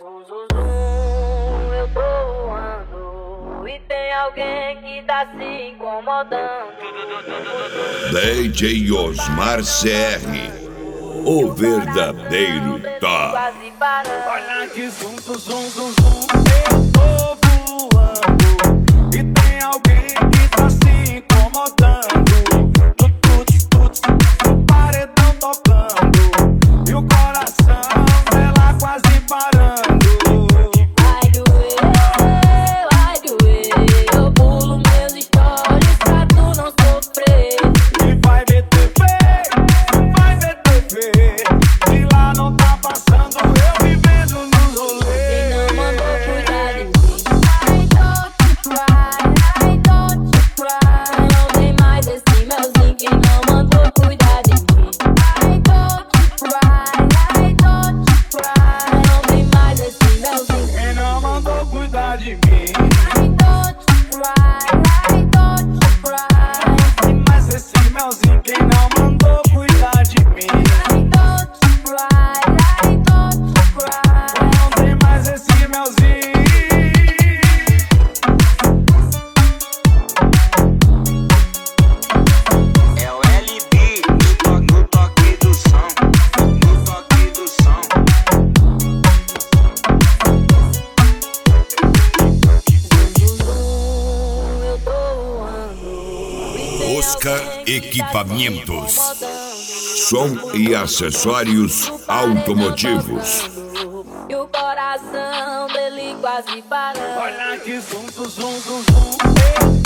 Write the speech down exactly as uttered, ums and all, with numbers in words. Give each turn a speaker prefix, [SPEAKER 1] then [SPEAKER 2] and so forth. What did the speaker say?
[SPEAKER 1] zum, zum, zum, eu tô voando e tem alguém que tá se incomodando.
[SPEAKER 2] D J Osmar C R, o verdadeiro top.
[SPEAKER 3] Olha que zum, zum, zum, zum, zum, eu tô voando e tem alguém que tá se incomodando. Tut, tut, tut, o paredão tocando e o coração dela quase parando.
[SPEAKER 1] Vai doer, vai doer, eu pulo meus stories pra tu não sofrer.
[SPEAKER 3] E vai ver T V, vai ver T V, de lá não tá passando, eu vivendo nos rolês.
[SPEAKER 1] Quem não mandou cuidar de mim? I don't cry, I don't cry. Não tem mais esse melzinho. Quem não mandou cuidar de mim? I don't cry, I don't cry. Não tem mais esse melzinho.
[SPEAKER 3] Quem não mandou cuidar de mim?
[SPEAKER 1] I don't cry, I don't cry.
[SPEAKER 3] Tem mais esse melzinho, quem não mandou cuidar de mim?
[SPEAKER 1] I don't cry, I don't cry.
[SPEAKER 3] Não tem mais esse melzinho.
[SPEAKER 4] É o L B no, to no toque do som, no toque do som.
[SPEAKER 1] Eu tô voando.
[SPEAKER 2] Oscar Equipamentos, som e acessórios automotivos.
[SPEAKER 1] E o coração dele quase parando.
[SPEAKER 3] Olha que zum, zum, zum, zum, zum, eu